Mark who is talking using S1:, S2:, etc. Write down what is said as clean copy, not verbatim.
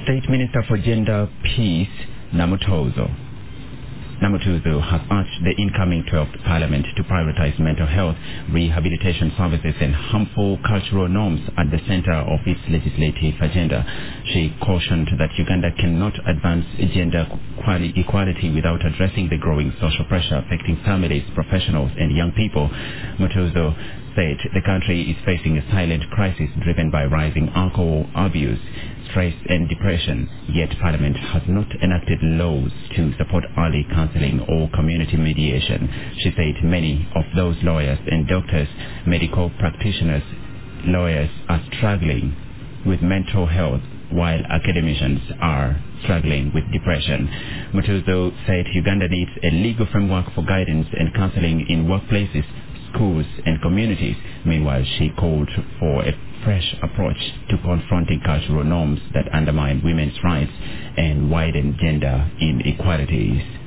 S1: State Minister for Gender Peace, Namutuzo has urged the incoming 12th Parliament to prioritize mental health, rehabilitation services and harmful cultural norms at the center of its legislative agenda. She cautioned that Uganda cannot advance gender equality without addressing the growing social pressure affecting families, professionals and young people. Mutuzo said the country is facing a silent crisis driven by rising alcohol abuse, stress and depression, yet Parliament has not enacted laws to support early counseling or community mediation. She said many of those lawyers and doctors, medical practitioners, lawyers are struggling with mental health while academicians are struggling with depression. Mutuzo said Uganda needs a legal framework for guidance and counseling in workplaces, schools and communities. Meanwhile, she called for a fresh approach to confronting cultural norms that undermine women's rights and widen gender inequalities.